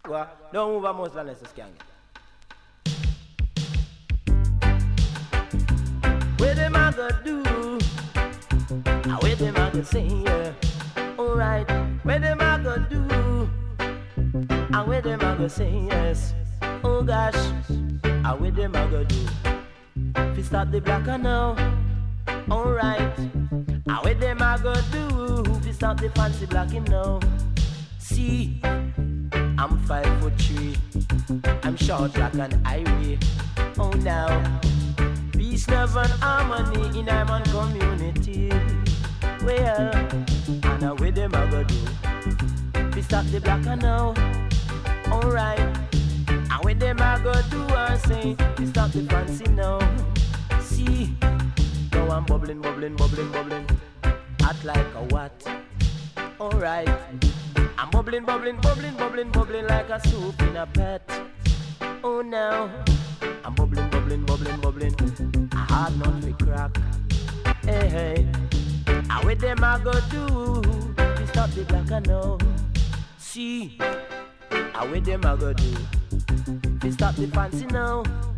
Well, don't move a muscle unless it's gang. Where them a go do? Where them a go say, yeah. Alright, where them a go do? And where them a go say, yes. Oh gosh, where them a go do? If you start the black and now, alright. Where them a go do? If you start the fancy black him now. See, I'm 5'3". I'm short like an irie. Oh now, peace, love and harmony in our man community. Well, and where them a go do? We stop the black and now, alright. And where them a go do? I say, we stop the fancy now. See, now I'm bubbling, bubbling, bubbling, bubbling, hot like a what? Alright. I'm bubbling, bubbling, bubbling, bubbling, bubbling like a soup in a pot. Oh now, I'm bubbling, bubbling, bubbling, bubbling. I hard not to crack. Hey, hey. And with them I go do, we stop the black and now. See, and with them I go do, we stop the fancy now.